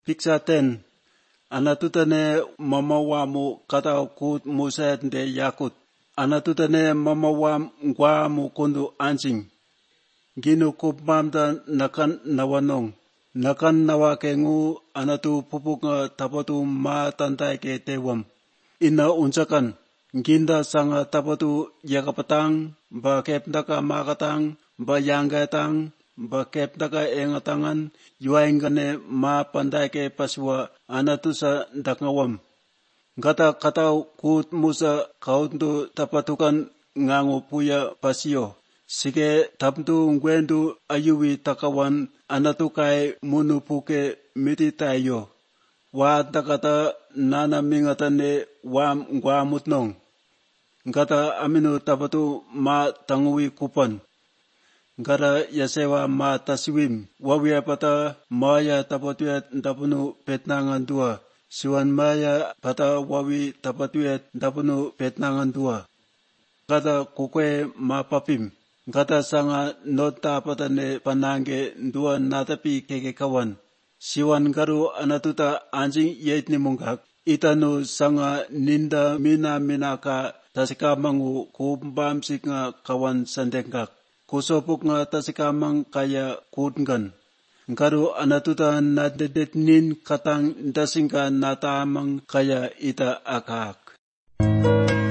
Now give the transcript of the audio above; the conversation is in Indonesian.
Piksaten, anatutane mamawamu kata kut muset de yakut. Anatutane mamawam ngwamu kundu anjing. Ginu kupmamda nakan nawanong. Nakan nawakengu anatu pupuka tapatu ma tandai ke tewam. Ina unsakan. Ginda sanga tapatu yakapatang, ba kepdaka makatang, ba yangatang, ba kepdaka engatangan, yuaingane ma pandai ke paswa anatusa dakngawam. Gata katau kut musa kauntu tapatukan ngangu puya pasio. Sige taptu ngwendu ayuwi takawan anatukai munupuke miti tayo. Wa takata nana mingatane wam ngwamutnong. Gata aminu tapatu ma tangui kupan. Gata yasewa ma taswim. Wawia pata maya tapatuet dapunu petnangan dua. Siwan maya pata wawi tapatuet dapunu petnangan dua. Gata kukwe ma papim. Gata sanga nota patane panange dua natapi keke kawan. Siwan garu anatuta anjing yait ni munggak. Itanu sanga ninda mina tasikamangu kumbamsik nga kawan sandengkak. Kusopuk nga tasikamang kaya kutngan. Garu anatuta nadedet nin katang dasingka natamang kaya ita akak.